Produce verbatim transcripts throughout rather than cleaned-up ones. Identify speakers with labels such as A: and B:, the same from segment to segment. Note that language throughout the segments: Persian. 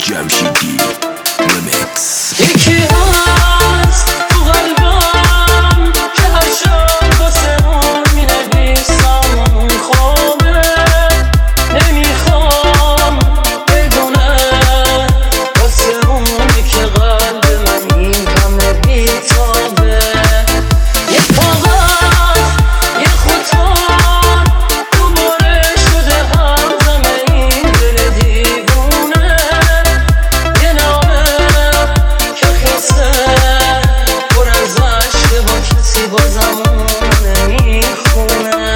A: جمشیدی رمیکس.
B: یکی هست تو قلبم که هر شب واسه اون مینویسم اون خوابه، نمیخوام بدونه واسه اونی که قلب من این همه بیتابه. یه کاغذ یه خطار دوباره شده همزمه این دل دیوونه، یه نامه که خسته پر از عشقه با کسی بازم اون نمیخونه.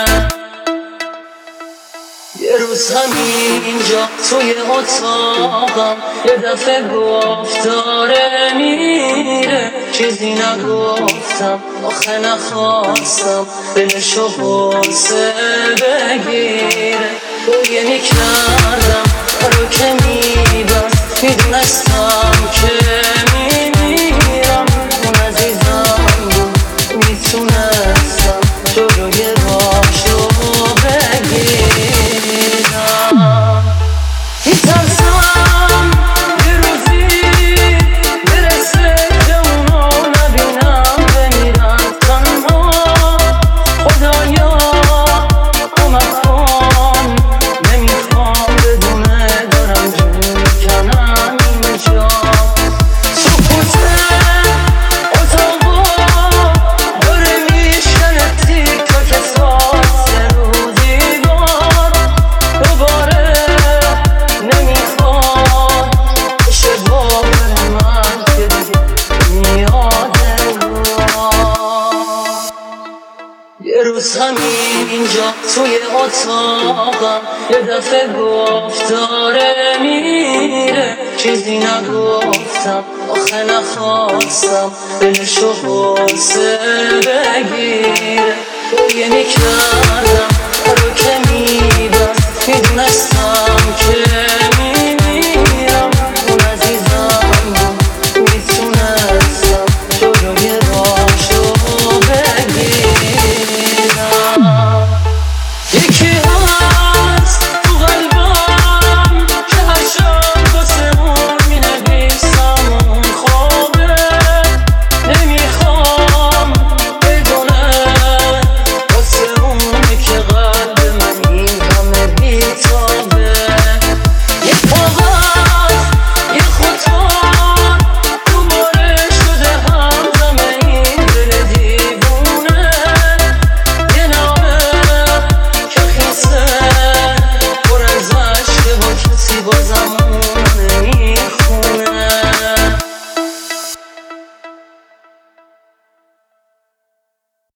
B: یه روز همینجا توی اتاقم یه دفعه گفت داره میره، چیزی نگفتم آخه نخواستم دلشو بوسه بگیره. گریه میکردم رو که میبست، میدونستم که میمیرم. اون عزیزم بود میتونستم جلوی راهشو بگیرم. میترسم یه روزی برسه که اونو نبینم بمیرم تنها. خدایا کمک کن، نمیخوام بدونه دارم جون میکنم اینجا. سکوت اتاقا داره میشکنه تیکا که ساسه رو دیوار. دوباره نمیخواد بشه باور من که دیگه میاده رو. یه روز همینجا توی اتاقم یه دفعه گفت داره میره، چیزی نگفتم آخه نخواستم دلشو بوسه بگیره. گریه میکردم رو که میبست، میدونستم